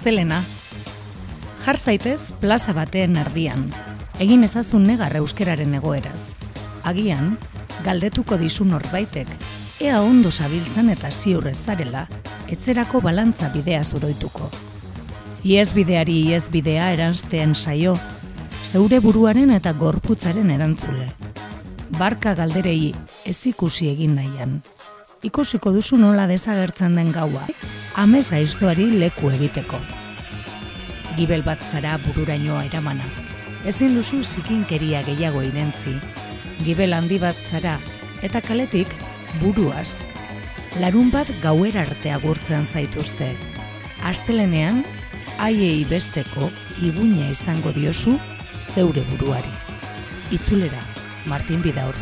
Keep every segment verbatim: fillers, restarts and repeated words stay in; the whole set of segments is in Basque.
Astelena. Jar zaitez plaza baten erdian. Egin ezazun negar euskeraren egoeraz. Agian, galdetuko dizu norbaitek, ea ondo zabiltzan eta ziur ez zarela, etzerako balantza bidea zuroituko. Iezbideari iezbidea eranzteen saio, zeure buruaren eta gorputzaren erantzule. Barka galderei ez ikusi egin nahian. Ikusiko duzu nola desagertzen den gaua, amez gaiztoari leku egiteko. Gibel bat zara bururainoa eramana. Ezin duzu zikinkeria gehiago irentzi. Gibel handi bat zara, eta kaletik buruaz. Larun bat gauera arte agurtzen zaituzte. Astelenean, haiei besteko iguina izango diozu zeure buruari. Itzulera, Martin Bidaur.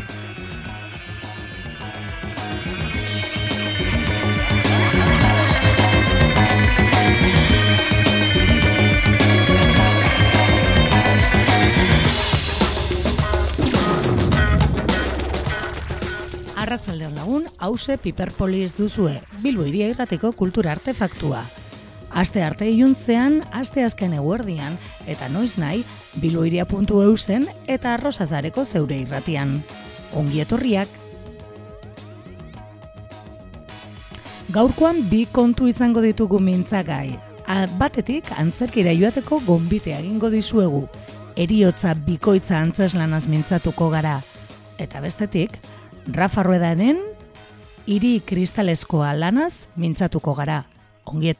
Arratsaldeon lagun, hause Piperpolis duzue, Bilbo Hiria Irratiko kultura artefaktua. Aste arte iluntzean, aste azken eguerdian, eta noiz nahi, bilbohiria puntu e u zen eta Arrosazareko zeure irratian. Ongi etorriak! Gaurkoan bi kontu izango ditugu mintzagai. Batetik, antzerkira joateko gonbitea egingo dizuegu. Heriotza bikoitza antzeslanaz mintzatuko gara. Eta bestetik, Rafa Ruedaren hiri kristaleskoa lanaz mintzatuko gara. Ongiet.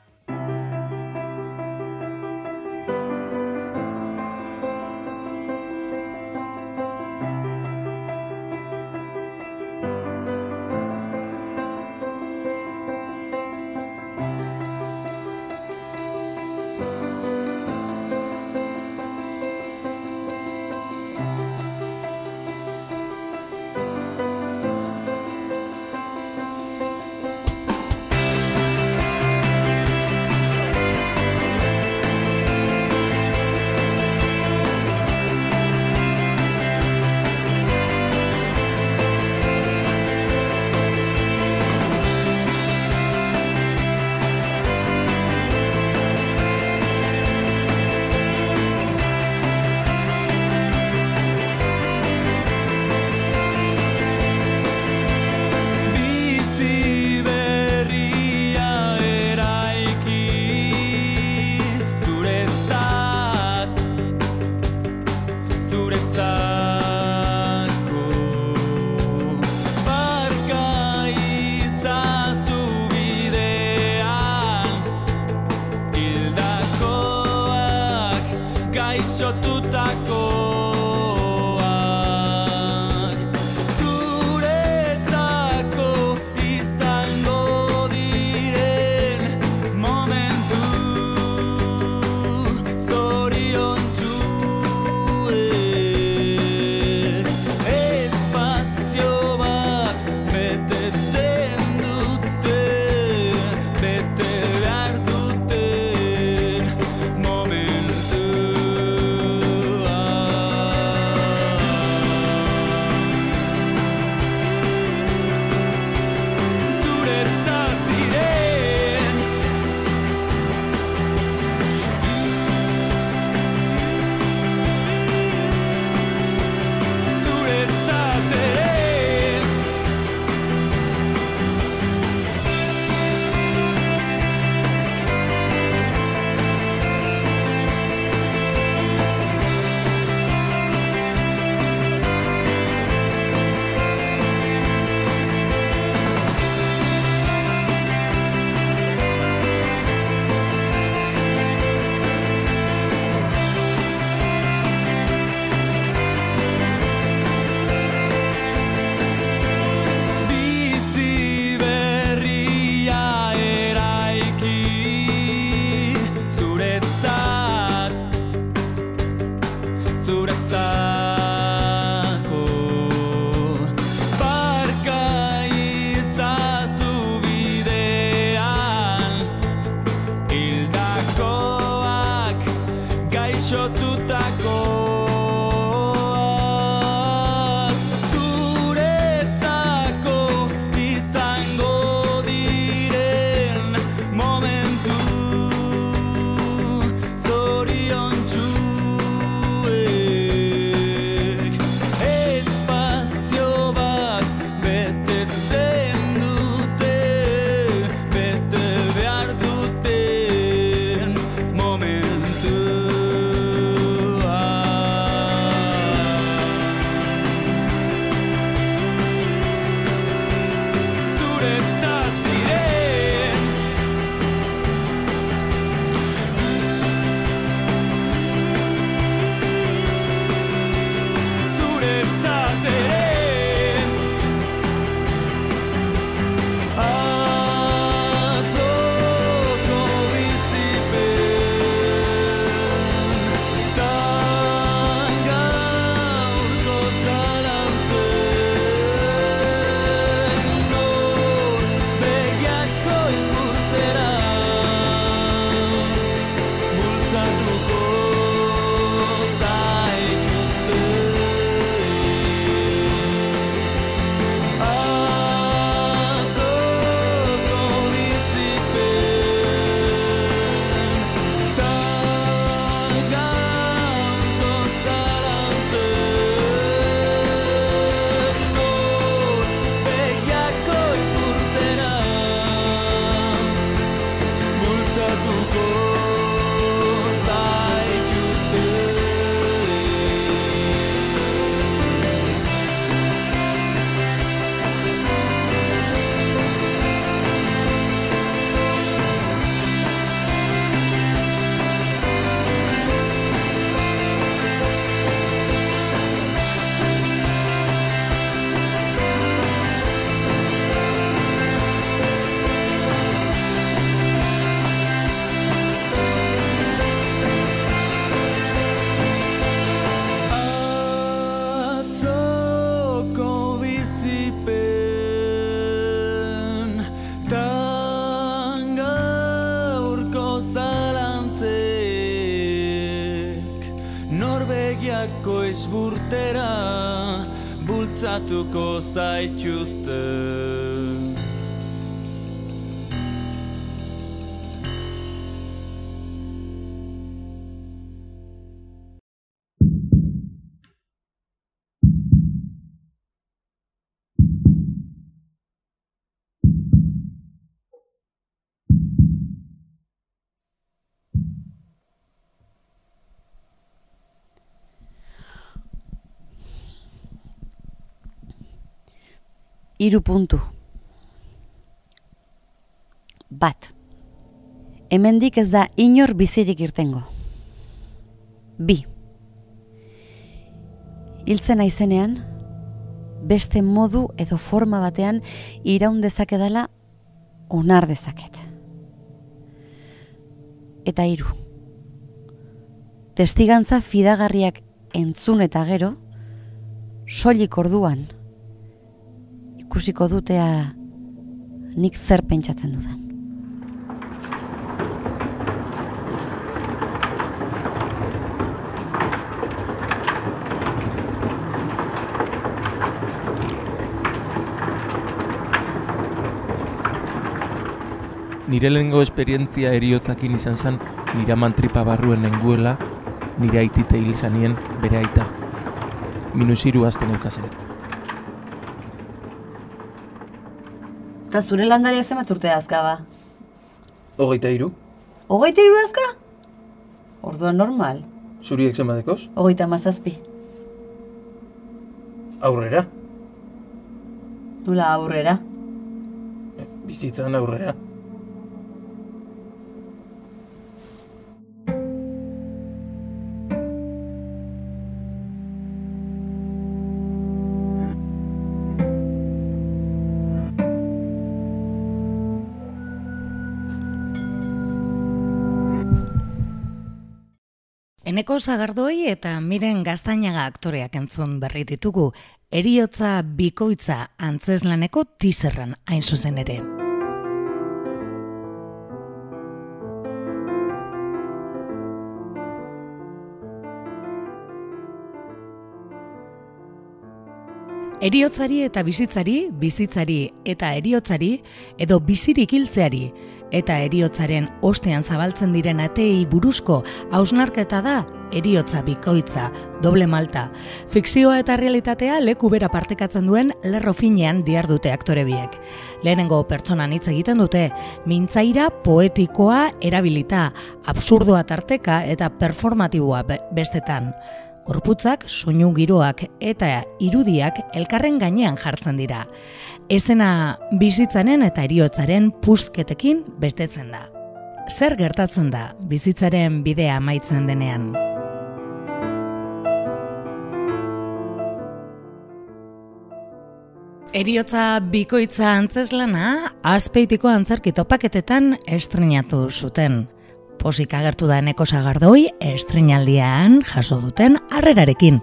koizburtera bultzatuko zaituzte. Hiru puntu. Bat. Hemendik ez da inor bizirik irtengo. Bi. Hiltzen aizenean, beste modu edo forma batean iraun dezakedala onar dezaket. Eta hiru. Testigantza fidagarriak entzun eta gero, soilik orduan, ikusiko dutea nik zer pentsatzen dudan. Nire lehengo esperientzia eriotzakin izan zen, nire amantripa barruen nenguela, nire aitite hil zanien bere aita. Minusiru azten eukazen. Eta zure landaria zenbat urte azka ba? Hogeita hiru. Hogeita hiru azka? Orduan normal. Zuriek zenbadekoz? Hogeita hamazazpi. Aurrera. Nola aurrera? Bizitzan aurrera. Eneko Sagardoi eta Miren Gaztainaga aktoreak entzun berri ditugu, Heriotza bikoitza antzeslaneko teaserran hain zuzen ere. Heriotzari eta bizitzari, bizitzari eta heriotzari, edo bizirik hiltzeari, eta heriotzaren ostean zabaltzen diren ateei buruzko hausnarketa da Heriotza bikoitza, doble malta. Fikzioa eta realitatea leku bera partekatzen duen lerro finean dihardute aktore biek. Lehenengo pertsonan hitz egiten dute, mintzaira poetikoa erabilita, absurdoa tarteka eta performatiboa bestetan. Gorputzak, soinu giroak eta irudiak elkarren gainean jartzen dira. Ezena bizitzaren eta heriotzaren puzketekin bestetzen da. Zer gertatzen da bizitzaren bidea amaitzen denean? Heriotza bikoitza antzeslana Azpeitiko antzerki topaketetan estrenatu zuten. Pozik agertu da Eneko Sagardoi estreinaldian jaso duten harrerarekin.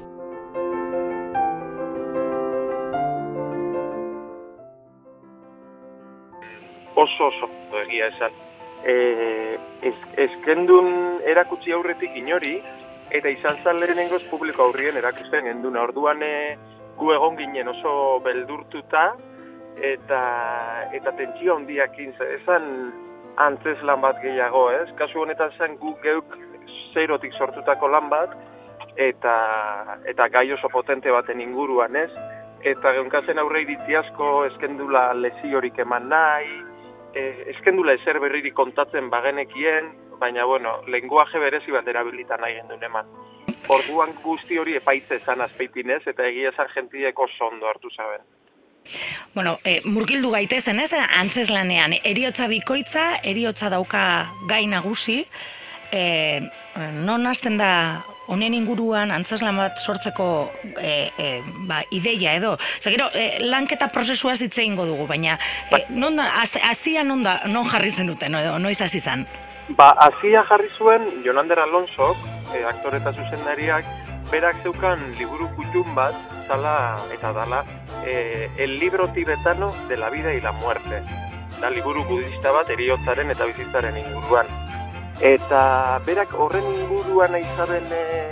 Oso oso egia esan. E, ez, ezkendun erakutsi aurretik inori, eta izan zan lehenengoz publiko aurrien erakusten genduna. Orduan e, gu egon ginen oso beldurtuta, eta, eta tentsio handiakin esan antzeslan bat gehiago, ez? Kasu honetan zen gu geuk zerotik sortutako lan bat, eta, eta gai oso potente baten inguruan, ez? Eta geunkazen aurre iritzi asko eskendula lesiorik eman nahi, eskendula ezer berririk kontatzen bagenekien, baina, bueno, lenguaje berezi bat erabilitan nahi gendun eman. Orduan guzti hori epaitze zan Azpeitinez, eta egia esan jentieko sondo hartu zaben. Bueno, e, murgildu gaitezen, ez? Antzeslanean, heriotza bikoitza, heriotza dauka gai nagusi, e, non hasten da honen inguruan antzeslan bat sortzeko e, e, ba, ideia edo. Zagero, e, lanketa prozesua hitz egingo dugu, baina e, non da, hasia non da, non jarri zenuten, edo noiz hasi izan? Ba, hasia jarri zuen Jonander Alonsok, e, aktore eta zuzendariak, berak zeukan liburu kutxun bat, zala eta dala, eh, el libro tibetano de la vida y la muerte. Da liburu budista bat heriotzaren eta bizitzaren inguruan. Eta berak horren inguruan aizaben e,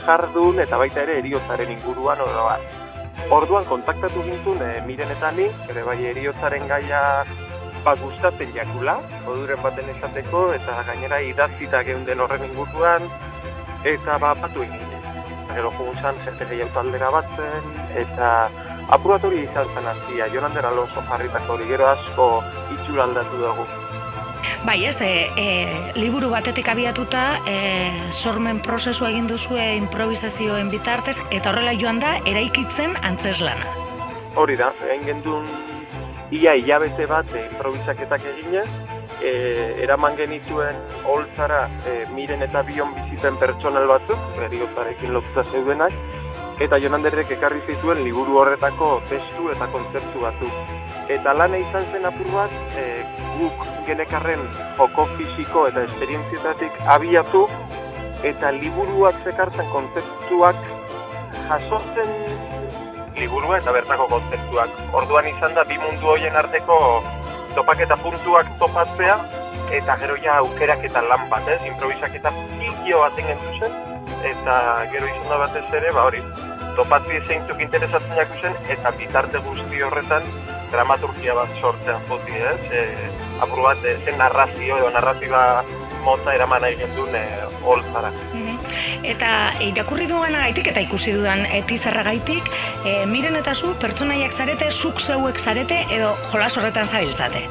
jardun eta baita ere eriotzaren inguruan oro bat. Orduan kontaktatu gintun e, Miren eta ni, ere bai eriotzaren gaia bat gustatzen jakula, oduren baten esateko, eta gainera idazita geunden horren inguruan, eta ba, batu egin. Gero jugun zan, jente gehiago taldera batzen, eta apurat hori izan zen azia, Jonander Alonso jarritako hori, gero asko itxura aldatu dugu. Bai, ez, e, e, liburu batetik abiatuta, e, sormen prozesua egin duzue improvisazioen bitartez, eta horrela joan da, eraikitzen antzeslana. Hori da, egin gendun ia hilabete bat e, improvisaketak eginez, e, eraman genituen holtzara e, Miren eta Bion bizipen pertsonal batzuk, heriotzarekin lotuta zeudenak, eta Jonanderrek ekarri zituen liburu horretako testu eta kontzeptu batzuk. Eta lana izan zen apur bat, e, guk genekarren joko fisiko eta esperientzietatik abiatu, eta liburuak zekartzen kontzeptuak jasotzen liburua eta bertako kontzeptuak. Orduan izan da bi mundu horien arteko topaketa puntuak topatzea, eta gero ja aukerak eta lan bat, ez? Improvisaketa pikio baten gentu zen, eta gero izan da batez ere, ba hori, topatzi zeintzuk interesatzen jaku zen, eta bitarte guzti horretan dramaturgia bat sortzen joti, ez? E, apur bat, e, zen narrazio edo narratiba mota eraman nahi gendun e, holtzara. Eta irakurri duan gaitik eta ikusi dudan etizarra gaitik, e, Miren eta zu pertsonaiak zarete, zuk zeuek zarete edo jolas horretan zabiltzate?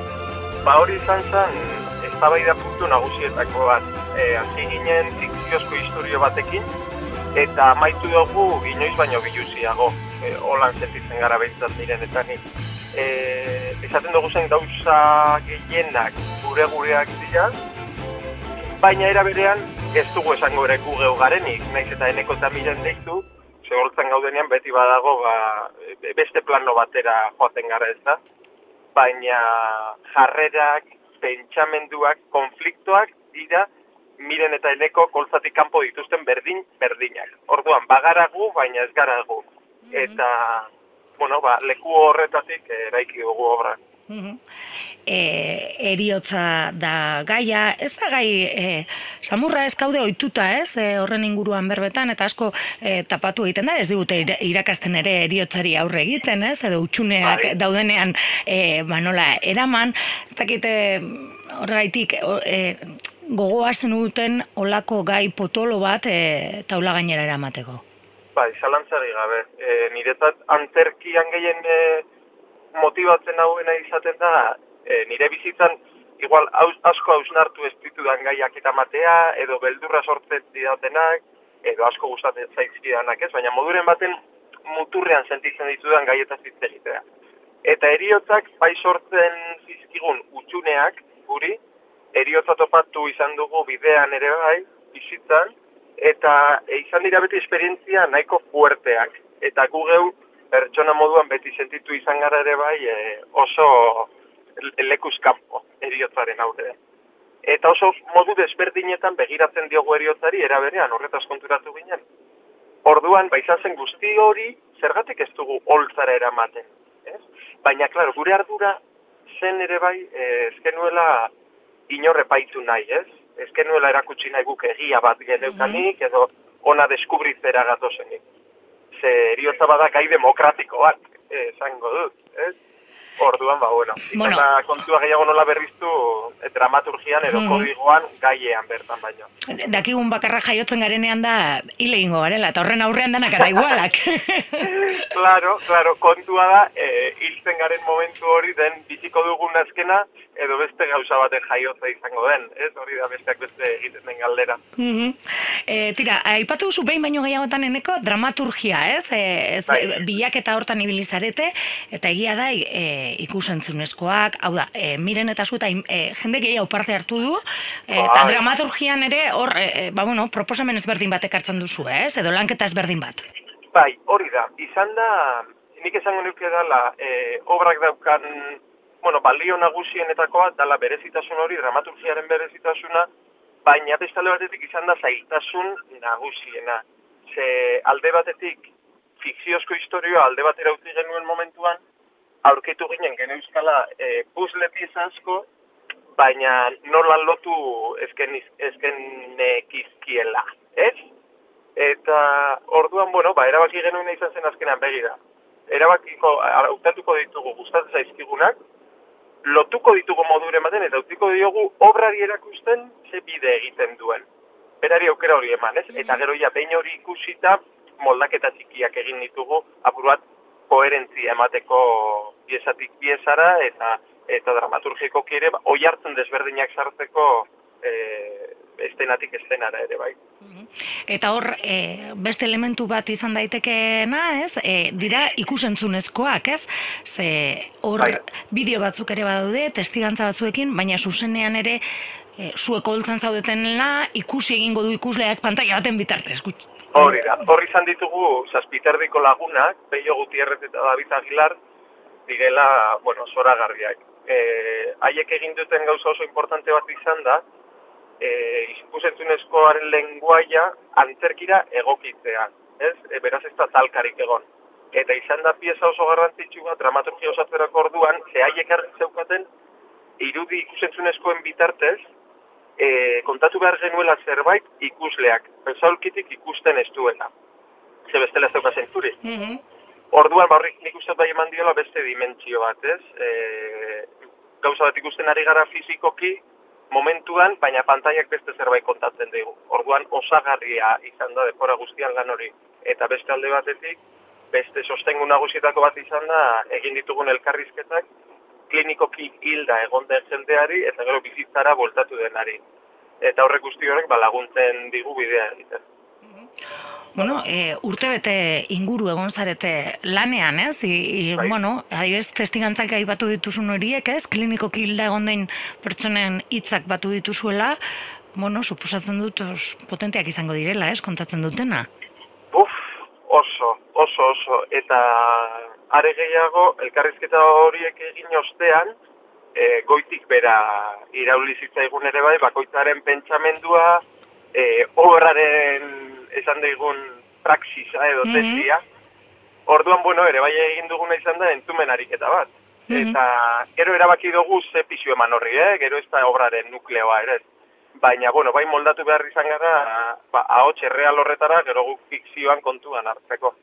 Ba hori izan zen, eztabaida puntu nagusietako bat. E, hasi ginen fikziozko historio batekin, eta amaitu dugu inoiz baino biluziago. E, holan sentitzen gara behintzat Miren eta ni. E, esaten dugu zen gauza gehienak gure-gureak dira, baina era berean ez dugu esango ere gu geu garenik, naiz eta Eneko eta Miren deitu, segortzen gaudenean beti badago ba, beste plano batera joaten gara ez da, baina jarrerak, pentsamenduak, konfliktoak dira Miren eta Eneko koltzatik kanpo dituzten berdin-berdinak. Orduan, bagara gu, baina ez gara gu. Eta, bueno, ba, leku horretatik eraiki dugu obra. E, eriotza da gaia, ez da gai, e, samurra ez kaude ohituta ez, e, horren inguruan berbetan, eta asko e, tapatu egiten da, ez digute irakasten ere eriotzari aurre egiten, ez, edo utxuneak bai. Daudenean, e, ba nola, eraman, eta kite horregaitik, e, gogoa zenuten olako gai potolo bat e, taula gainera eramateko. Bai, zalantzari gabe. E, niretzat antzerkian gehien e, motibatzen hauena izaten da, e, nire bizitzan igual aus, asko hausnartu ez ditudan gaiak eta matea, edo beldurra sortzen didatenak, edo asko gustatzen zaizkidanak ez, baina moduren baten muturrean sentitzen ditudan gaietaz hitz egitea. Eta eriotzak bai sortzen zizkigun utxuneak guri, eriotza topatu izan dugu bidean ere bai, bizitzan, eta e, izan dira beti esperientzia nahiko fuerteak. Eta gu geu pertsona moduan beti sentitu izan gara ere bai e, oso lekuz kanpo eriotzaren aurrean. Eta oso modu desberdinetan begiratzen diogu eriotzari eraberean horretaz konturatu ginen. Orduan, ba izan zen guzti hori zergatik ez dugu holtzara eramaten. Ez? Baina, klaro, gure ardura zen ere bai e, ezkenuela inorre paitu nahi, ez? Ezkenuela erakutsi nahi guk egia bat geneukanik, edo ona deskubritzera gatozenik. Ze eriotza bada gai demokratiko bat, esango dut, ez? Orduan, ba, bueno, bueno. Eta kontua gehiago nola berriztu e, dramaturgian edo mm. kodigoan gaiean bertan baino. Dakigun bakarra jaiotzen garenean da hile ingo garela, eta horren aurrean danak eta igualak. Claro, claro, kontua da, e, hiltzen garen momentu hori den biziko dugun azkena, edo beste gauza baten jaiotza izango den, ez? Hori da besteak beste egiten den galdera. Mm-hmm. e, tira, aipatu duzu behin baino gehiagotan Eneko dramaturgia, ez? E, ez bai. Bilak eta hortan ibilizarete, eta egia da e, ikusentzunezkoak, hau da, e, Miren eta zu eta e, jende gehiago parte hartu du, e, eta dramaturgian ere hor, e, ba bueno, proposamen ezberdin bat ekartzen duzu, ez? Edo lanketa ezberdin bat. Bai, hori da, izan da, nik esango nuke dala, e, obrak daukan, bueno, balio nagusienetakoa dala berezitasun hori, dramaturgiaren berezitasuna, baina bestale batetik izan da zailtasun nagusiena. Ze alde batetik, fikziozko historioa alde batera utzi genuen momentuan, aurkitu ginen geneuzkala e, puzzle pieza asko, baina nola lotu ezken, ezkenekizkiela, ez? Eta orduan, bueno, ba, erabaki genuena izan zen azkenan begira. Erabakiko, hautatuko ditugu gustatzen zaizkigunak, lotuko ditugu modure ematen, eta utziko diogu obrari erakusten ze bide egiten duen. Berari aukera hori eman, ez? Eta gero ja, behin hori ikusita, moldaketa txikiak egin ditugu, apur bat, koherentzia emateko piezatik piezara, eta eta dramaturgiko kire, oi hartzen desberdinak sartzeko e, estenatik estenara ere, bai. Eta hor, e, beste elementu bat izan daitekeena, ez? E, dira ikusentzunezkoak, ez? Ze hor Bai. bideo batzuk ere badaude, testigantza batzuekin, baina zuzenean ere e, zuek holtzan zaudetenela ikusi egingo du ikusleak pantalla baten bitartez. Hori da, hori izan ditugu zazpiterdiko lagunak, Peio Gutierrez eta David Aguilar, direla, bueno, zoragarriak. E, haiek egin duten gauza oso importante bat izan da, e, ikusentzunezkoaren lenguaia antzerkira egokitzea, ez? E, beraz ez da talkarik egon. Eta izan da pieza oso garrantzitsu bat, dramaturgia osatzerako orduan, ze haiek zeukaten irudi ikusentzunezkoen bitartez, e, kontatu behar genuela zerbait ikusleak, pensaulkitik ikusten ez duela. Ze bestela ez dauka zentzuri. Mhm. Orduan, ba, horrik nik uste bai eman diola beste dimentsio bat, ez? E, gauza bat ikusten ari gara fizikoki, momentuan, baina pantaiak beste zerbait kontatzen dugu. Orduan, osagarria izan da denbora guztian lan hori. Eta beste alde batetik, beste sostengu nagusietako bat izan da, egin ditugun elkarrizketak, klinikoki hilda egon den jendeari, eta gero bizitzara voltatu denari. Eta horrek guzti horrek ba, laguntzen digu bidea egiten. Bueno, e, urtebete inguru egon zarete lanean, ez? I, i, Bai. bueno, adibidez testigantzak aipatu dituzun horiek, ez? Klinikoki hilda egon den pertsonen hitzak batu dituzuela, bueno, suposatzen dut os, potenteak izango direla, ez? Kontatzen dutena. Uf, oso, oso, oso. Eta are gehiago, elkarrizketa horiek egin ostean, e, goitik bera irauli zitzaigun ere bai, bakoitzaren pentsamendua, e, obraren esan daigun praxisa edo tesia. Orduan, bueno, ere bai egin duguna izan da entzumen ariketa bat. Eta gero erabaki dugu ze pisu eman horri, eh? Gero ez da obraren nukleoa ere. Baina, bueno, bai moldatu behar izan gara, ba, ahots erreal horretara, gero guk fikzioan kontuan hartzeko.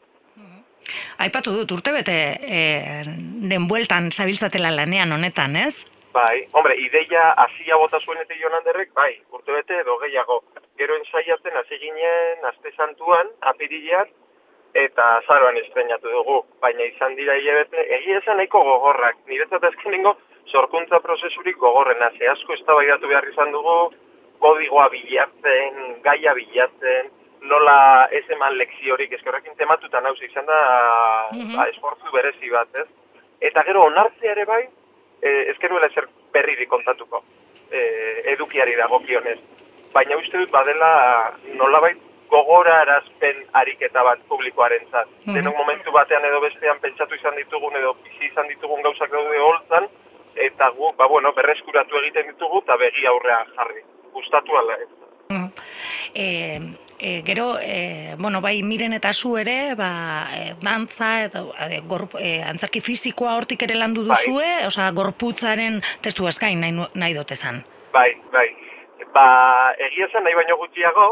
Aipatu dut, urtebete e, den bueltan zabiltzatela lanean honetan, ez? Bai, hombre, ideia hasia bota zuen eta Jon Anderrek, bai, urtebete edo gehiago. Gero ensaiatzen hasi ginen aste santuan, apirilean, eta azaroan estreinatu dugu. Baina izan dira hilabete, egia esan nahiko gogorrak. Niretzat azkenengo sorkuntza prozesurik gogorrena. Ze asko eztabaidatu behar izan dugu, kodigoa bilatzen, gaia bilatzen, nola ez eman lekziorik, ez horrekin tematuta nauzi izan da ba, esfortzu berezi bat, ez? Eta gero onartzea ere bai, eh, ez genuela ezer berririk kontatuko, eh, edukiari dagokionez. Baina uste dut badela nolabait gogorarazpen ariketa bat publikoarentzat. Mm-hmm. Denok momentu batean edo bestean pentsatu izan ditugun edo bizi izan ditugun gauzak daude holtzan, eta gu, ba bueno, berreskuratu egiten ditugu eta begi aurrean jarri. Gustatu ala ez. Mm. E, e, gero, e, bueno, bai Miren eta zu ere, ba, e, dantza eta e, gorp, e, antzerki fisikoa hortik ere landu duzue, bai. Osea, gorputzaren testu eskain nahi, nahi dut esan. Bai, bai. Ba, egia zen nahi baino gutxiago,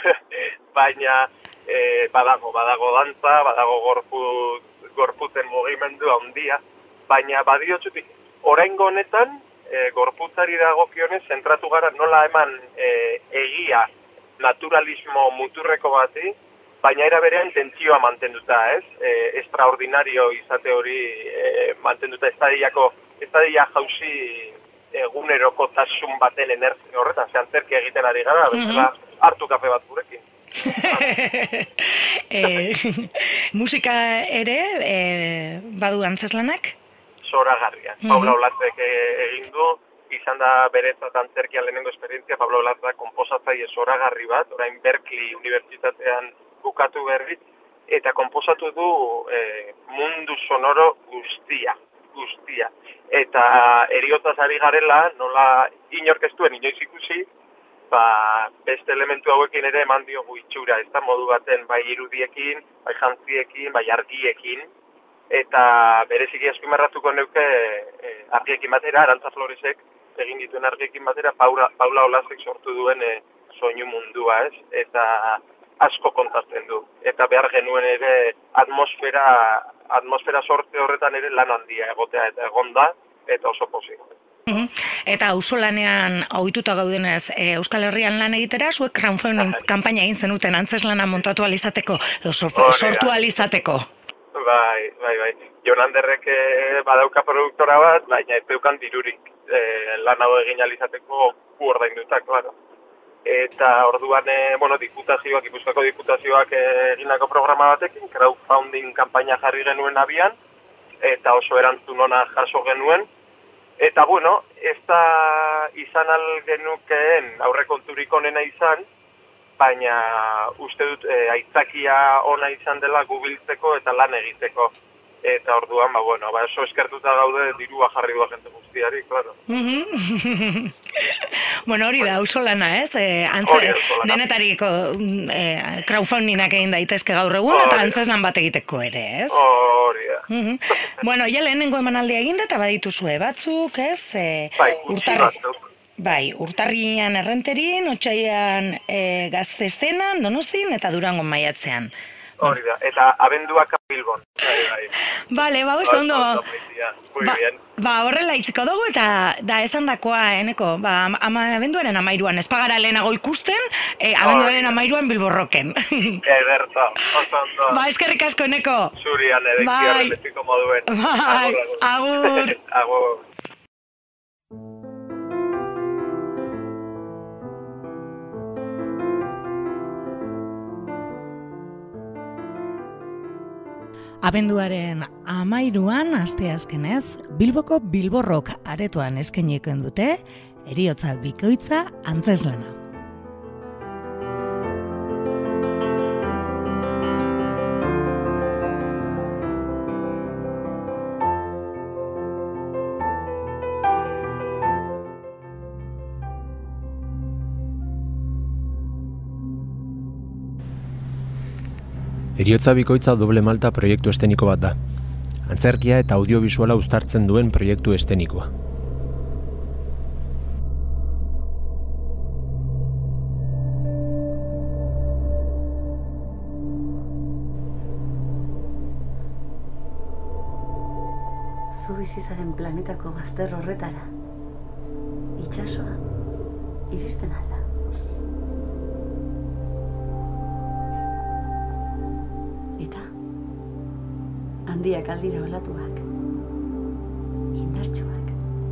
baina e, badago, badago dantza, badago gorput, gorputzen mugimendu handia, baina badiotzutik, oraingo honetan, e, gorputzari dagokionez zentratu gara nola eman e, egia naturalismo muturreko bati, baina era berean tentsioa mantenduta, ez? E, extraordinario izate hori e, mantenduta estadiako, estadia jauzi egunerokotasun baten energia horretan, ze antzerki egiten ari gara, bezala hartu kafe bat gurekin. e, musika ere, e, badu antzeslanak? Zoragarria. Mm-hmm. Paula Olatzek egin du, izan da beretzat antzerkian lehenengo esperientzia, Paula Olatzek konposatzaile zoragarri bat, orain Berkeley Unibertsitatean bukatu berri, eta konposatu du e, mundu sonoro guztia. guztia. Eta eriotaz ari garela, nola inorkeztuen inoiz ikusi, ba, beste elementu hauekin ere eman diogu itxura, ez da modu baten bai irudiekin, bai jantziekin, bai argiekin, eta bereziki azpimarratuko neuke e, argiekin batera, Arantza Floresek egin dituen argiekin batera, Paula, Paula Olazek sortu duen e, soinu mundua, ez? Eta asko kontatzen du. Eta behar genuen ere atmosfera, atmosfera sorte horretan ere lan handia egotea eta egonda, eta oso pozik. Eta auzolanean ohituta gaudenez, e, Euskal Herrian lan egitera, zuek crowdfunding kanpaina egin zenuten antzeslana montatu alizateko, edo sortu alizateko. Bai, bai, bai. Jon Anderrek e, badauka produktora bat, baina ez deukan dirurik e, lan hau egin alizateko gu ordainduta, klaro. Eta orduan, e, bueno, diputazioak, Gipuzkoako diputazioak egindako programa batekin, crowdfunding kanpaina jarri genuen abian, eta oso erantzun ona jaso genuen. Eta, bueno, ez da izan algenukeen aurrekonturik onena izan, baina uste dut e, aitzakia ona izan dela gubiltzeko eta lan egiteko. Eta orduan, ba, bueno, ba, oso eskertuta gaude dirua jarri dua jente guztiari, claro. Bueno, hori da, auzolana, ez? E, antze, denetariko e, crowdfundingak egin daitezke gaur egun, eta antzeslan bat egiteko ere, ez? Hori da. Bueno, ja lehenengo emanaldia egin da, eta badituzue batzuk, ez? E, bai, gutxi bat. Bai, Urtarrian Errenterin, Otsailean e, Gaztestenan, Donostin, eta Durangon maiatzean. Hori da, eta abenduak Bilbon. Bai, bai. Bale, ba, oso ondo. Ba, ba, horrela itziko dugu, eta da esan dakoa, eneko, ba, ama, abenduaren amairuan, ez pagara lehenago ikusten, e, abenduaren amairuan Bilborroken. Egerto, oso ondo. Ba, eskerrik asko, eneko. Zurian, edekziarren betiko moduen. Bai, agur. Agur. Abenduaren amairuan, asteazkenez, Bilboko Bilborrok aretoan eskainiko dute, heriotza bikoitza antzeslana. Heriotza bikoitza doble malta proiektu esteniko bat da. Antzerkia eta audiobisuala uztartzen duen proiektu estenikoa. Zu bizizaren planetako bazter horretara, itxasoa, iristen alda. Eta handiak aldira olatuak, indartsuak.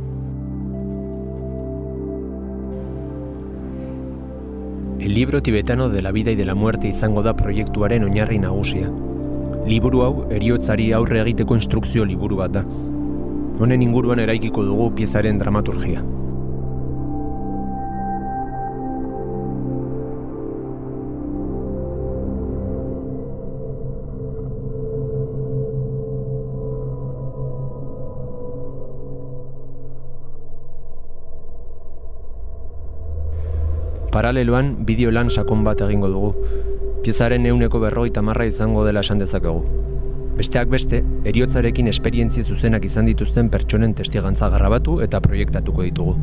El libro tibetano de la vida y de la muerte izango da proiektuaren oinarri nagusia. Liburu hau heriotzari aurre egiteko instrukzio liburu bat da. Honen inguruan eraikiko dugu piezaren dramaturgia. Paraleloan, bideo lan sakon bat egingo dugu. Piezaren ehuneko berrogeita hamarra izango dela esan dezakegu. Besteak beste, heriotzarekin esperientzia zuzenak izan dituzten pertsonen testigantza grabatu eta proiektatuko ditugu.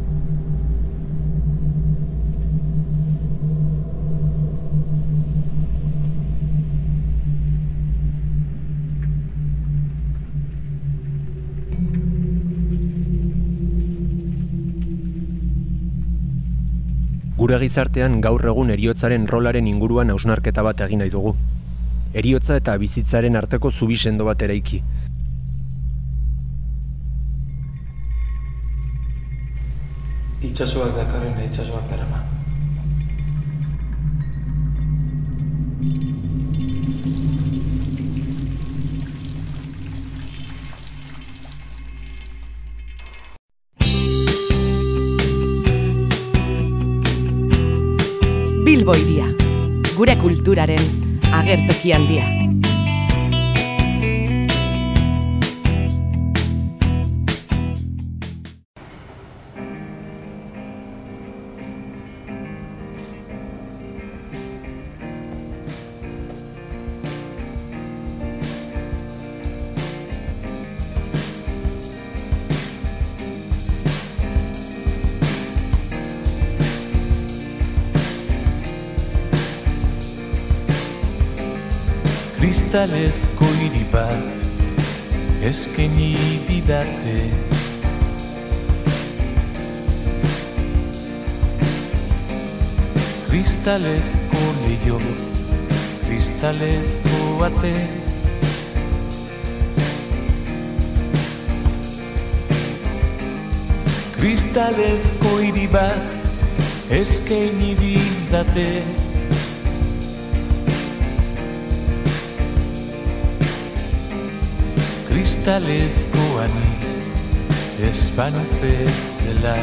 Gure gizartean gaur egun heriotzaren rolaren inguruan hausnarketa bat egin nahi dugu. Heriotza eta bizitzaren arteko zubi sendo bat eraiki. Itsasoak dakarren itsasoak darama. Bilbo hiria, gure kulturaren agertoki handia. Kristalezko hiri bat eskaini didate. Kristalezko leio, kristalezko ate. Kristalezko hiri bat eskaini didate. Kristalezko ani espanitz bezala.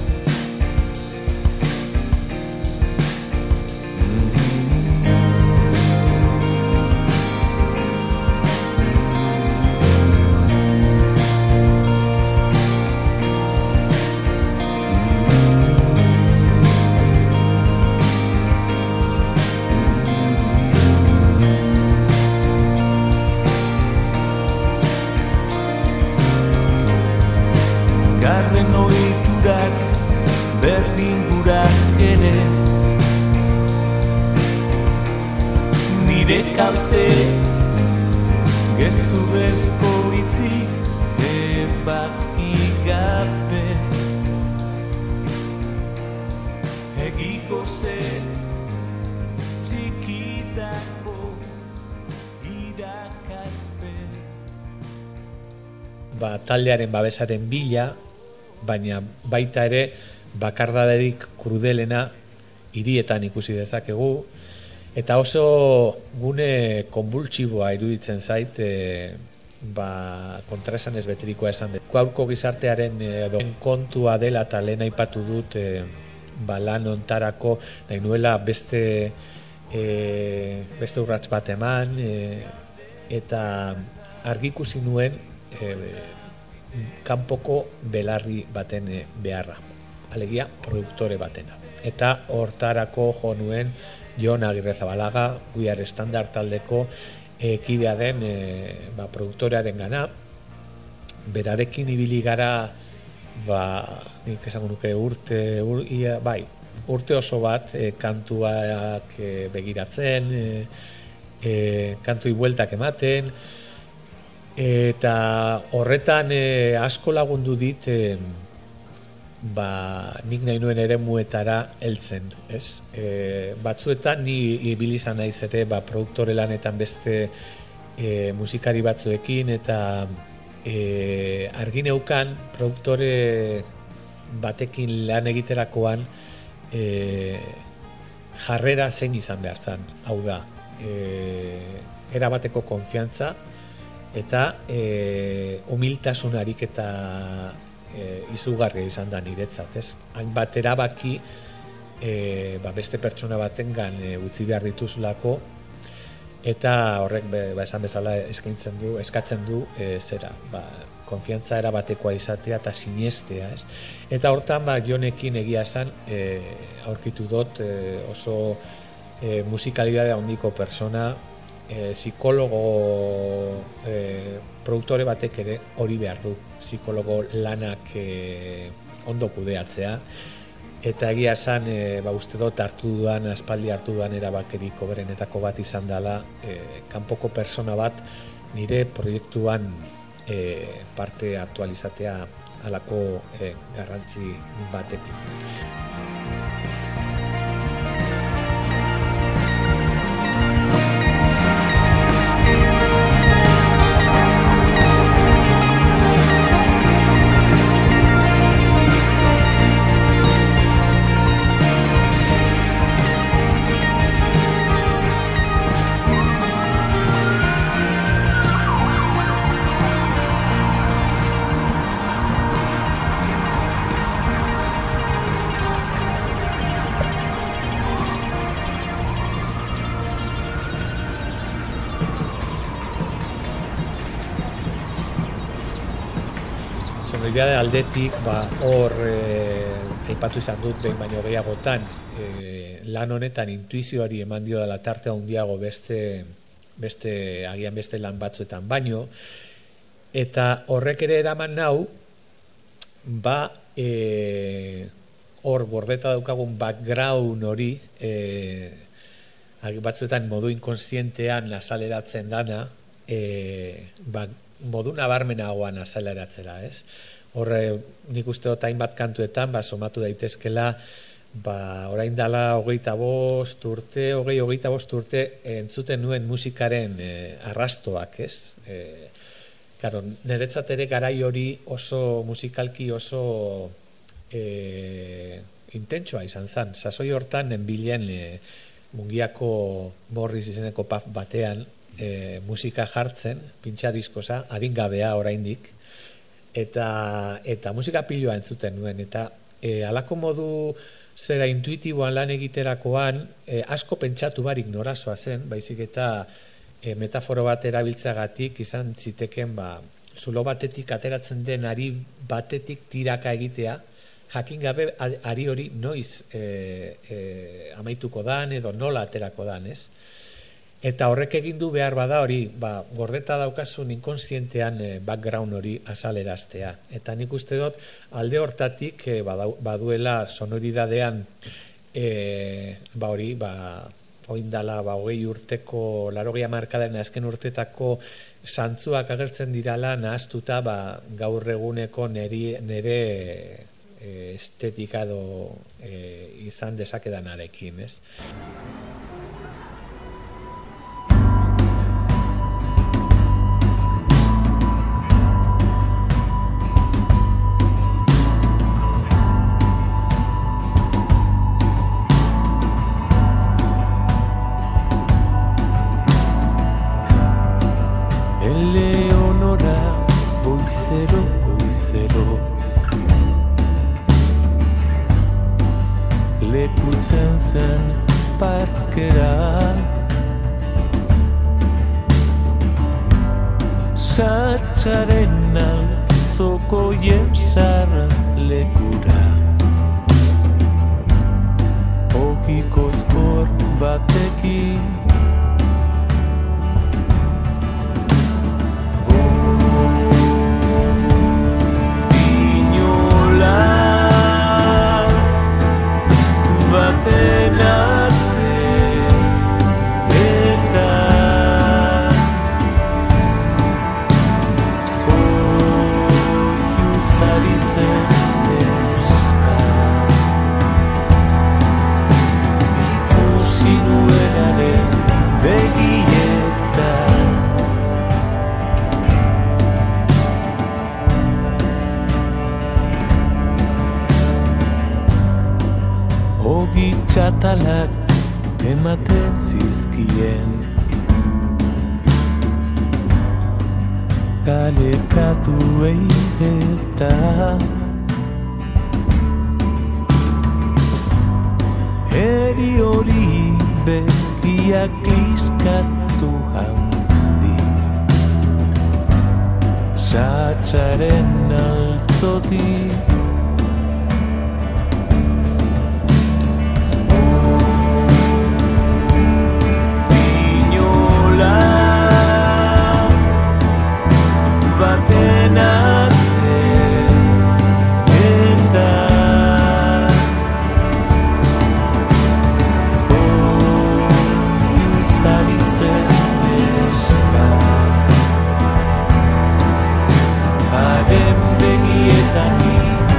Garden ohiturak berdin gurak ere, nire kalte gezurrezko itzi ebaki gabe. Egiko zen txikitako irakaspen. Ba, taldearen babesaren bila, baina baita ere bakardaderik krudelena hirietan ikusi dezakegu, eta oso gune konbultsiboa iruditzen zait, e, ba, kontraesan ez beterikoa esan dut. Gaurko gizartearen edo kontua dela eta lehen aipatu dut, e, ba, lan ontarako nahi nuela beste, e, beste urrats bat eman, e, eta argi ikusi nuen e, kanpoko belarri baten beharra, alegia produktore batena. Eta hortarako jo nuen Jon Agirrezabalaga, Guiar Estandar taldeko e, kidea den e, ba, produktorearen gana. Berarekin ibili gara, ba, nik esango nuke urte, ur, ia, bai, urte oso bat e, kantuak e, begiratzen, e, e, kantui bueltak ematen, eta horretan e, asko lagundu dit e, ba, nik nahi nuen ere muetara heltzen, ez? E, batzuetan ni ibili izan naiz ere ba, produktore lanetan beste e, musikari batzuekin, eta e, argi neukan produktore batekin lan egiterakoan e, jarrera zein izan behar zen, hau da, e, erabateko konfiantza, eta e, humiltasunarik eta e, izugarria izan da niretzat, ez? Hainbat erabaki e, ba, beste pertsona batengan e, utzi behar dituzulako, eta horrek be, ba, esan bezala eskaintzen du, eskatzen du e, zera, ba, konfiantza erabatekoa izatea eta sinestea, ez? Eta hortan ba, Jonekin egia esan e, aurkitu dut e, oso e, musikalidade handiko persona, E, psikologo e, produktore batek ere hori behar du, psikologo lanak e, ondo kudeatzea, eta egia esan e, ba, uste dut hartu dudan, aspaldi hartu dudan erabakerik hoberenetako bat izan dela, e, kanpoko persona bat nire proiektuan e, parte hartu alizatea halako e, garrantzi batekin. Sonoridade aldetik, ba, hor e, aipatu izan dut behin baino gehiagotan, e, lan honetan intuizioari eman dio dela tarte handiago beste, beste, agian beste lan batzuetan baino, eta horrek ere eraman nau, ba, e, hor gordeta daukagun background hori e, batzuetan modu inkonstientean azaleratzen dana, e, ba, modu nabarmenagoan azaleratzera, ez? Horre, nik uste dut hainbat kantuetan, ba, somatu daitezkela, ba, orain dala hogeita bost urte, hogei hogeita bost urte entzuten nuen musikaren e, arrastoak, ez? E, claro, niretzat ere garai hori oso musikalki oso e, intentsua izan zen. Sasoi hortan nenbilen e, Mungiako Morris izeneko pub batean e, musika jartzen, pintxa diskosa, adingabea oraindik, eta, eta musika piloa entzuten nuen, eta e, alako modu zera intuitiboan lan egiterakoan e, asko pentsatu barik norazoa zen, baizik eta e, metaforo bat erabiltzagatik izan ziteken ba, zulo batetik ateratzen den ari batetik tiraka egitea, jakin gabe ari hori noiz e, e, amaituko dan edo nola aterako dan, ez? Eta horrek egin du behar bada hori, ba, gordeta daukasun inkonstientean e, background hori azaleraztea. Eta nik uste dut alde hortatik e, badu, baduela sonoridadean e, ba hori, ba, oindala, ba, hogei urteko, larogei hamarkadaren azken urtetako zantzuak agertzen dirala nahaztuta ba, gaur eguneko neri, nere e, estetika edo e, izan dezakedanarekin, ez? Eleonora, boizero, boizero, lekutzen zen parkera, Satsaren altzoko jesar lekura, ogikozkor batekin, baten arte eta oiu zari zen eska ikusi nuenaren begietan ogi txatalak ematen zizkien kalekatuei eta eri hori begiak kliskatu handi Satsaren altzotik baten arte eta oiu zari zen eska haren begietan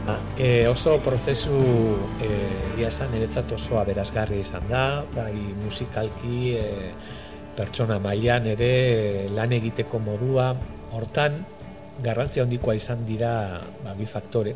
E, oso prozesu egia esan niretzat oso aberasgarri izan da, bai musikalki, e, pertsona mailan ere e, lan egiteko modua, hortan garrantzia handikoa izan dira ba, bi faktore.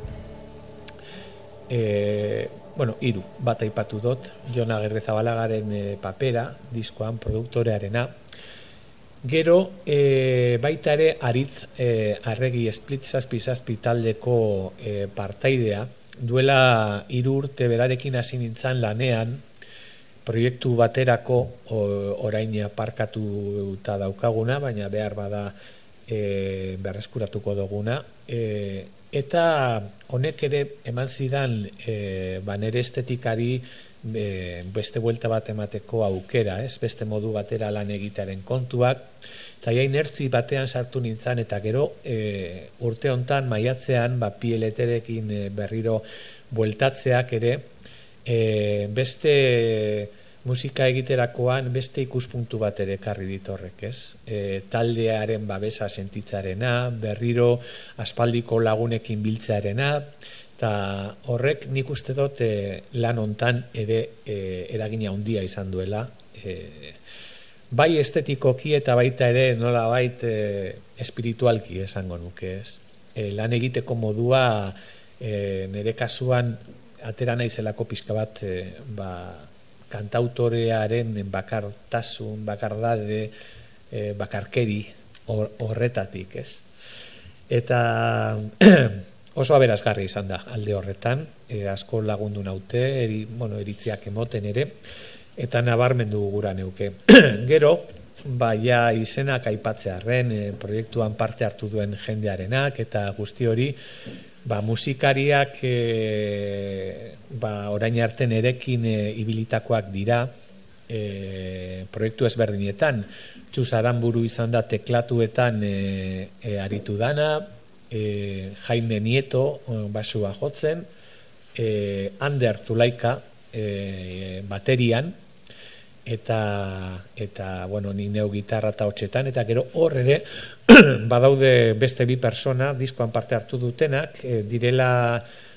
E, bueno, hiru, bat aipatu dut, Jon Agirrezabalagaren e, papera, diskoan, produktorearena. Gero, e, baita ere, Aritz e, Arregi Split zazpi zazpi taldeko e, partaidea, duela hiru urte berarekin hasi nintzen lanean, proiektu baterako o, orain aparkatuta daukaguna, baina behar bada e, berreskuratuko duguna, e, eta honek ere eman zidan e, ba, nere estetikari e, beste buelta bat emateko aukera, ez? Beste modu batera lan egitearen kontuak, eta ja inertzi batean sartu nintzen, eta gero e, urte hontan maiatzean ba, pieleterekin e, berriro bueltatzeak ere e, beste musika egiterakoan beste ikuspuntu bat ere ekarri dit horrek, ez? E, taldearen babesa sentitzarena, berriro aspaldiko lagunekin biltzearena, eta horrek nik uste dut e, lan hontan ere e, eragina handia izan duela, e, bai estetikoki eta baita ere nola bait e, espiritualki esango nuke, ez? E, lan egiteko modua e, nire kasuan atera naizelako pixka bat e, ba, kantautorearen bakartasun, bakardade, e, bakarkeri horretatik, ez? Eta oso aberasgarri izan da alde horretan, e, asko lagundu naute, eri, bueno, eritziak emoten ere, eta nabarmendu gura neuke. Gero, ba, ja izenak aipatzearren, e, proiektuan parte hartu duen jendearenak, eta guzti hori, ba, musikariak e, ba, orain arte nerekin e, ibilitakoak dira e, proiektu ezberdinetan. Txus Aranburu izan da teklatuetan e, e, aritu dana, e, Jaime Nieto basua jotzen, e, Ander Zulaika e, baterian, eta eta bueno, ni neu gitarra eta hotxetan, eta gero hor ere badaude beste bi persona diskoan parte hartu dutenak, e, direla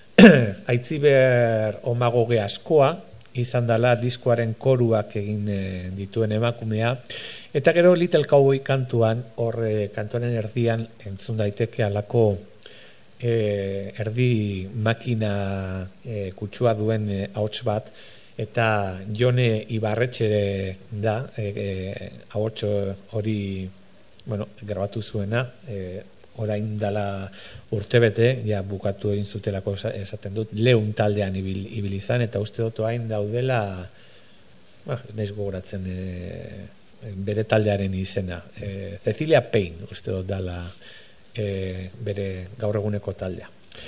Aitziber Omagoge Askoa, izan dela diskoaren koruak egin e, dituen emakumea, eta gero Little Cowboy kantuan, hor e, kantuaren erdian entzun daiteke alako e, erdi makina e, kutsua duen e, ahots bat, eta Jone Ibarretxe da, e, e, ahots hori bueno, grabatu zuena, e, orain dala urtebete, ja bukatu egin zutelako esaten dut, Leun taldean ibil, ibil izan, eta uste dut hain daudela, bah, naiz gogoratzen e, bere taldearen izena, e, Cecilia Payne uste dut dala e, bere gaur eguneko taldea.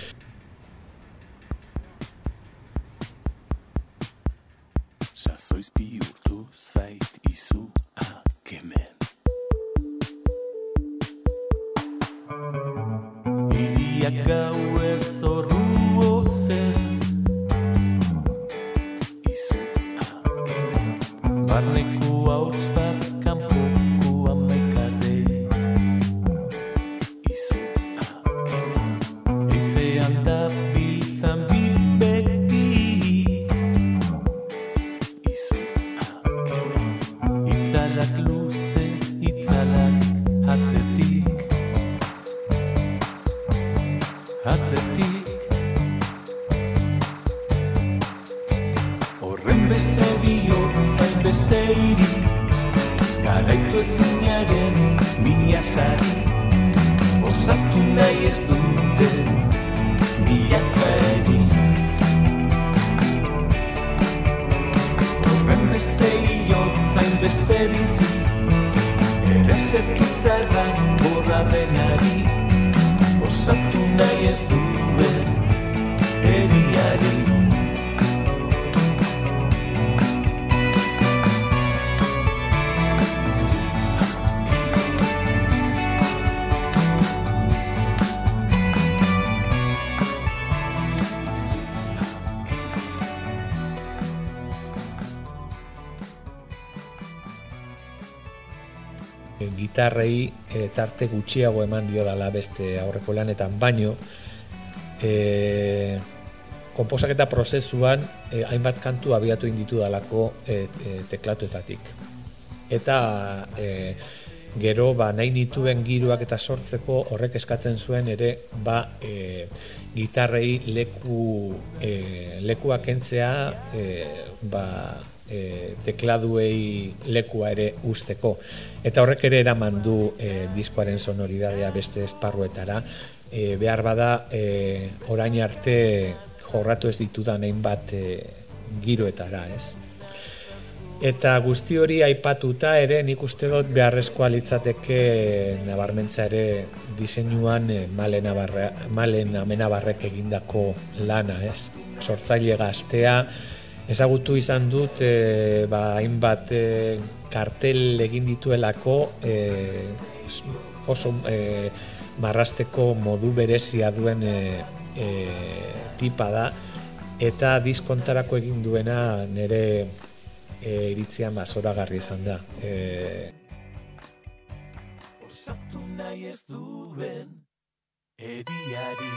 Sazoiz bihurtu zait izu akemen. Iriak gauez horru zen izu akemen. Barneko hauts bat kanpoko amaikade izu akemen. Eizean da biltzan bibeki itzalak luze, itzalak atzetik, atzetik. Horren beste bihotz, zain beste hiri, garaitu ezinaren mina sari, osatu nahi ez dute milaka eri. Horren beste bihotz, zain beste bizi, eraserkitzarrak borra denari, osatu nahi ez duen eriari. Gitarrei e, tarte gutxiago eman dio dala beste aurreko lanetan, baino e, konposaketa prozesuan e, hainbat kantu abiatu inditu dalako e, e, teklatuetatik. Eta e, gero ba, nahi nituen giroak eta sortzeko horrek eskatzen zuen ere ba, e, gitarrei leku, e, lekuak kentzea e, ba, e, tekladuei lekua ere usteko. Eta horrek ere eraman du e, diskoaren sonoridadea beste esparruetara. E, behar bada e, orain arte jorratu ez ditudan hainbat e, giroetara, ez? Eta guzti hori aipatuta ere nik uste dut beharrezkoa litzateke nabarmentza ere diseinuan e, Malen Abarra, Malen Amenabarrek egindako lana, ez? Sortzaile gaztea, ezagutu izan dut e, ba, hainbat e, kartel egin dituelako e, oso e, marrasteko modu berezia duen e, e, tipa da, eta diskontarako egin duena nire e, iritzian ba, zoragarri izan da. E, Osatu nahi ez duen eriari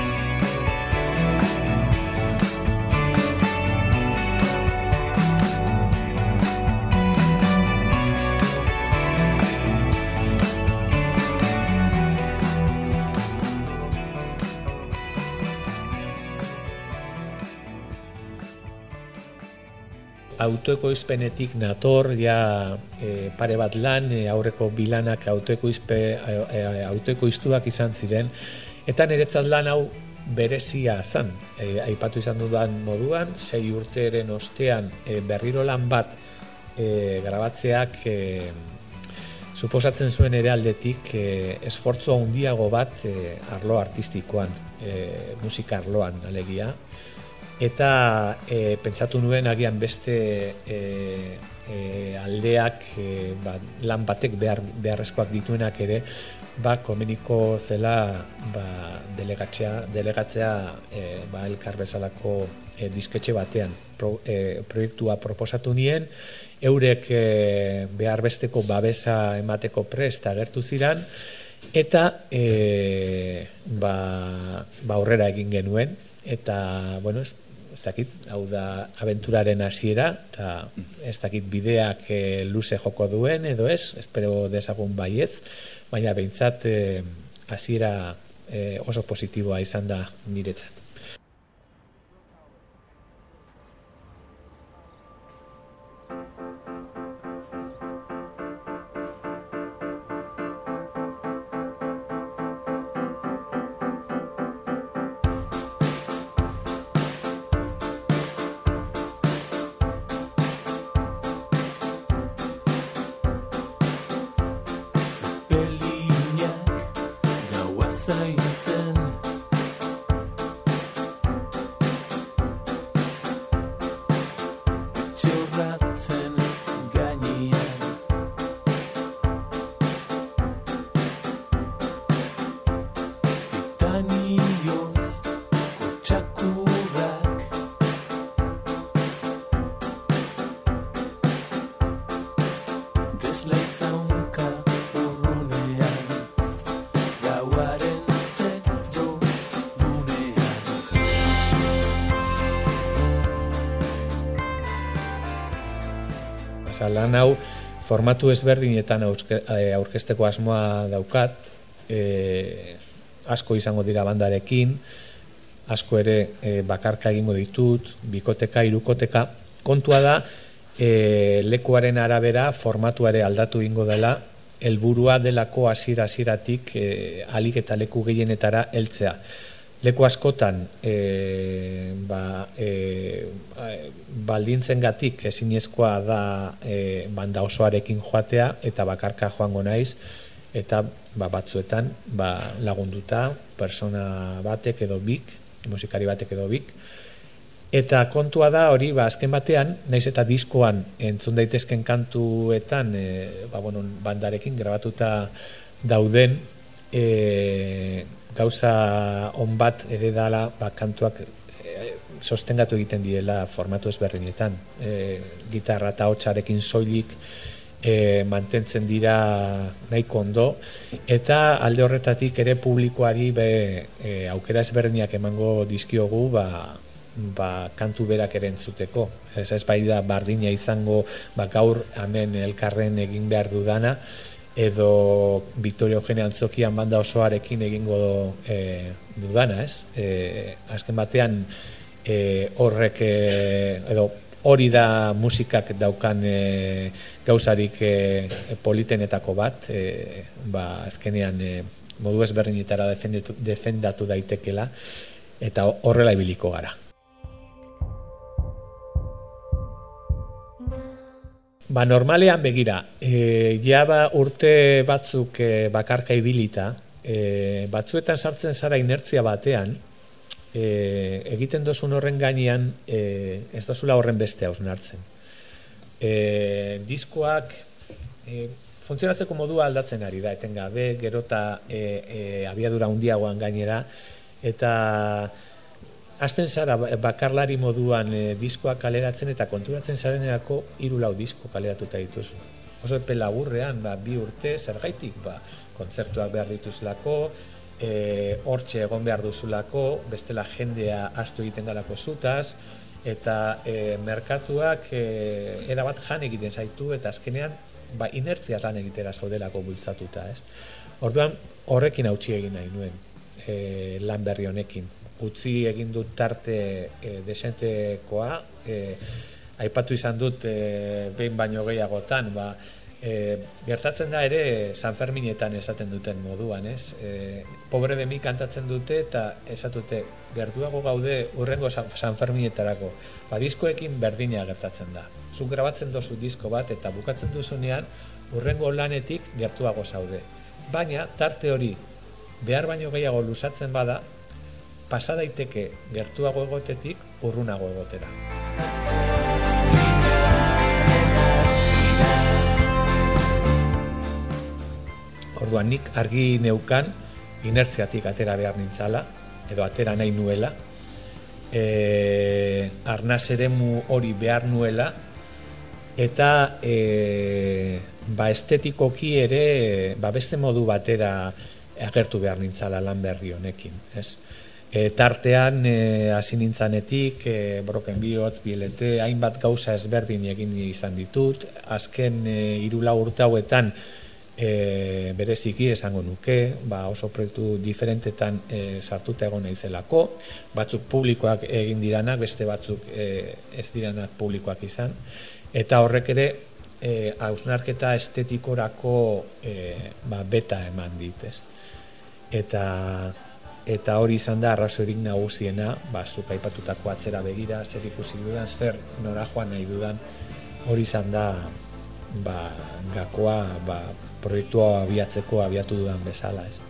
autoekoizpenetik nator, ja e, pare bat lan, e, aurreko bilanak autoekoizpe, e, autoekoiztuak izan ziren, eta niretzat lan hau berezia zan. E, aipatu izan dudan moduan, sei urteren ostean e, berriro lan bat e, grabatzeak e, suposatzen zuen ere aldetik e, esfortzu handiago bat e, arlo artistikoan, e, musika arloan alegia. Eta e, pentsatu nuen agian beste e, e, aldeak e, ba, lan batek behar, beharrezkoak dituenak ere ba, komeniko zela ba, delegatzea, delegatzea e, ba, elkar bezalako e, disketxe batean Pro, e, proiektua proposatu nien, eurek e, behar besteko babesa emateko prest agertu ziran, eta e, ba, ba, aurrera egin genuen, eta bueno, ez, ez dakit, hau da abenturaren hasiera, eta ez dakit bideak e, luze joko duen edo ez, espero dezagun baietz, baina behintzat hasiera e, oso positiboa izan da niretzat. zaintzen Txorratzen gainean Titanioz kotxakurrak Desla izaunka urrunean Gauaren zetro gunean Osa, lan hau formatu ezberdinetan aurkezteko asmoa daukat, e, asko izango dira bandarekin, asko ere e, bakarka egingo ditut, bikoteka, hirukoteka. Kontua da, e, lekuaren arabera formatuare aldatu egingo dela, helburua delako hasiera hasieratik e, alik eta leku gehienetara heltzea. Leku askotan e, ba, e, baldintzengatik ezinezkoa da e, banda osoarekin joatea eta bakarka joango naiz, eta ba, batzuetan ba, lagunduta persona batek edo bik, musikari batek edo bik. Eta kontua da hori, ba, azken batean, naiz eta diskoan entzun daitezken kantuetan e, ba, bueno, bandarekin grabatuta dauden, e, gauza on bat ere dala ba, kantuak e, sostengatu egiten diela formatu ezberdinetan. E, gitarra eta hotsarekin soilik e, mantentzen dira nahiko ondo, eta alde horretatik ere publikoari be, e, aukera ezberdinak emango dizkiogu ba, ba, kantu berak ere entzuteko. Ez ez bai da bardina izango ba, gaur hemen elkarren egin behar dudana, edo Victoria Eugenia Antzokian banda osoarekin egingo e, dudana, ez? E, azken batean e, horrek e, edo hori da musikak daukan e, gauzarik e, politenetako bat, e, ba, azkenean e, modu ezberdinetara defendatu, defendatu daitekela, eta horrela ibiliko gara. Ba, normalean begira, e, ja ba urte batzuk e, bakarka ibilita, e, batzuetan sartzen zara inertzia batean, e, egiten dozun horren gainean e, ez dozula horren beste hausnartzen. E, diskoak e, funtzionatzeko modua aldatzen ari da, etengabe, gero eta e, e, abiadura handiagoan gainera, eta hasten zara bakarlari moduan e, diskoak kaleratzen eta konturatzen zarenerako hiru lau disko kaleratuta dituzu. Oso epe laburrean, ba, bi urte, zergaitik, ba, kontzertuak behar dituzulako, e, hortxe egon behar duzulako, bestela jendea astu egiten galako zutaz, eta e, merkatuak e, erabat jan egiten zaitu, eta azkenean ba, inertzia lan egitera zaudelako bultzatuta, ez? Orduan, horrekin hautsi egin nahi nuen, e, lan berri honekin. Utzi egin dut tarte e, desentekoa, e, aipatu izan dut e, behin baino gehiagotan, ba, e, gertatzen da ere San Ferminetan esaten duten moduan, ez? E, pobre de mi kantatzen dute eta esatute gertuago gaude urrengo San Ferminetarako. Ba, diskoekin berdina gertatzen da. Zuk grabatzen dozu disko bat eta bukatzen duzunean urrengo lanetik gertuago zaude. Baina tarte hori behar baino gehiago luzatzen bada, pasa daiteke gertuago egotetik urrunago egotera. Orduan nik argi neukan inertziatik atera behar nintzala, edo atera nahi nuela, e, arnaz eremu hori behar nuela, eta e, ba estetikoki ere ba beste modu batera agertu behar nintzala lan berri honekin, ez? E, tartean e, hasi nintzanetik, e, Broken Bihotz, Bielete, hainbat gauza ezberdin egin izan ditut, azken e, hiru lau urte hauetan e, bereziki esango nuke, ba, oso proiektu diferentetan e, sartuta egon naizelako, batzuk publikoak egin diranak, beste batzuk e, ez diranak publikoak izan, eta horrek ere e, hausnarketa estetikorako e, ba, beta eman dit, ez? Eta Eta hori izan da arrazoirik nagusiena, ba, zuk aipatutako atzera begira, zer ikusi dudan, zer nora joan nahi dudan, hori izan da ba, gakoa ba, proiektua abiatzeko abiatu dudan bezala, ez.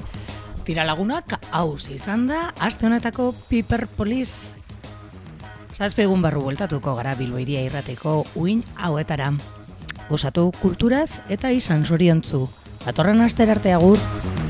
Tira lagunak hauz izan da aste honetako Piper Police. Zazpi egun barru bueltatuko gara Bilbo Hiria Irratiko uin hauetara. Gozatu kulturaz eta izan zoriontzu. Datorren astera arte agur.